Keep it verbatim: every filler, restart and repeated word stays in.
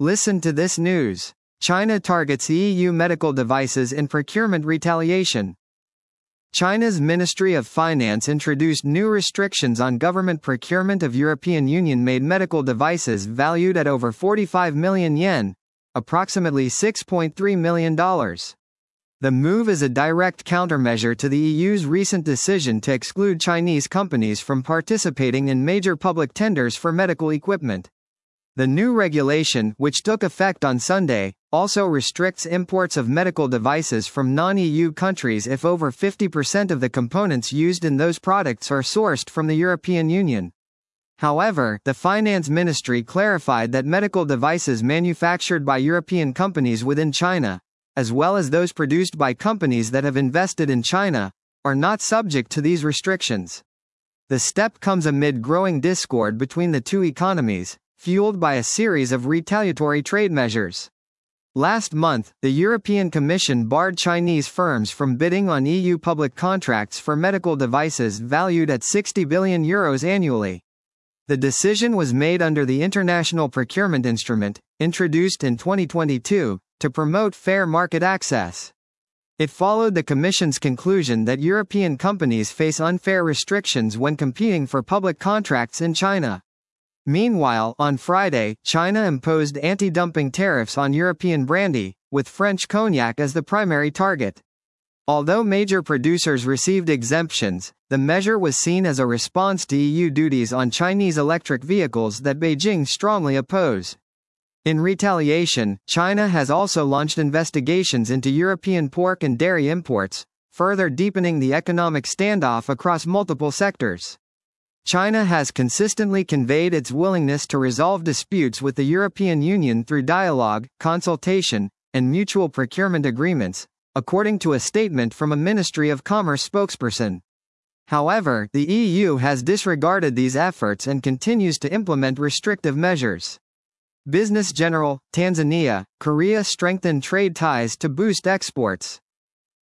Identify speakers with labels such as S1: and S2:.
S1: Listen to this news. China targets E U medical devices in procurement retaliation. China's Ministry of Finance introduced new restrictions on government procurement of European Union-made medical devices valued at over forty-five million yen, approximately six point three million dollars. The move is a direct countermeasure to the E U's recent decision to exclude Chinese companies from participating in major public tenders for medical equipment. The new regulation, which took effect on Sunday, also restricts imports of medical devices from non-E U countries if over fifty percent of the components used in those products are sourced from the European Union. However, the Finance Ministry clarified that medical devices manufactured by European companies within China, as well as those produced by companies that have invested in China, are not subject to these restrictions. The step comes amid growing discord between the two economies, fueled by a series of retaliatory trade measures. Last month, the European Commission barred Chinese firms from bidding on E U public contracts for medical devices valued at sixty billion euros annually. The decision was made under the International Procurement Instrument, introduced in twenty twenty-two, to promote fair market access. It followed the Commission's conclusion that European companies face unfair restrictions when competing for public contracts in China. Meanwhile, on Friday, China imposed anti-dumping tariffs on European brandy, with French cognac as the primary target. Although major producers received exemptions, the measure was seen as a response to E U duties on Chinese electric vehicles that Beijing strongly oppose. In retaliation, China has also launched investigations into European pork and dairy imports, further deepening the economic standoff across multiple sectors. China has consistently conveyed its willingness to resolve disputes with the European Union through dialogue, consultation, and mutual procurement agreements, according to a statement from a Ministry of Commerce spokesperson. However, the E U has disregarded these efforts and continues to implement restrictive measures. Business General, Tanzania, Korea strengthened trade ties to boost exports.